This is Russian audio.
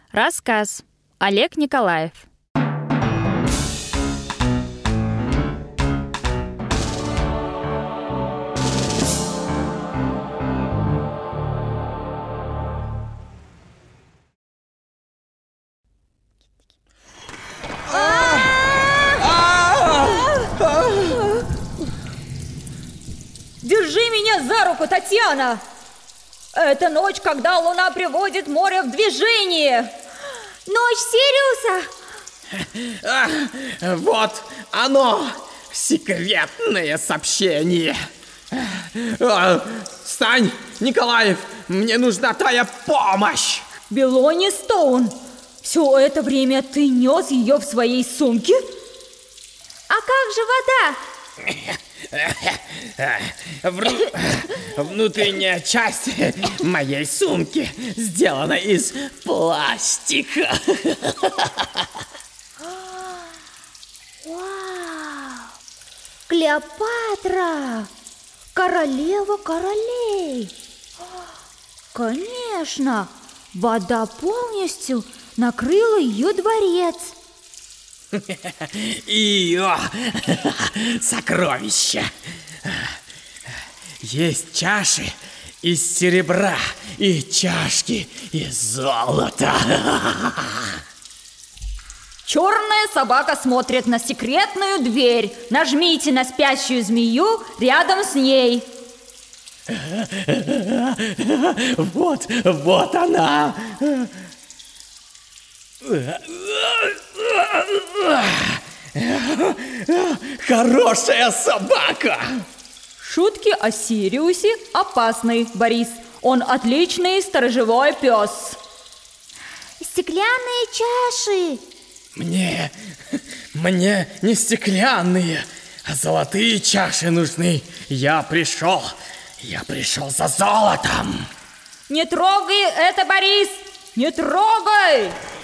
Рассказ. Олег Николаев. Держи меня за руку, Татьяна! Это ночь, когда луна приводит море в движение. Ночь Сириуса. Вот оно, секретное сообщение. Встань, Николаев, мне нужна твоя помощь. Белони Стоун, все это время ты нес ее в своей сумке? А как же вода? Внутренняя часть моей сумки сделана из пластика. Вау! Клеопатра! Королева королей! Конечно, вода полностью накрыла ее дворец. Ее сокровища. Есть чаши из серебра и чашки из золота. Черная собака смотрит на секретную дверь. Нажмите на спящую змею рядом с ней. Вот она. Хорошая собака. Шутки о Сириусе опасны, Борис. Он отличный сторожевой пес. Стеклянные чаши. Мне не стеклянные, а золотые чаши нужны. Я пришел за золотом. Не трогай это, Борис! Не трогай!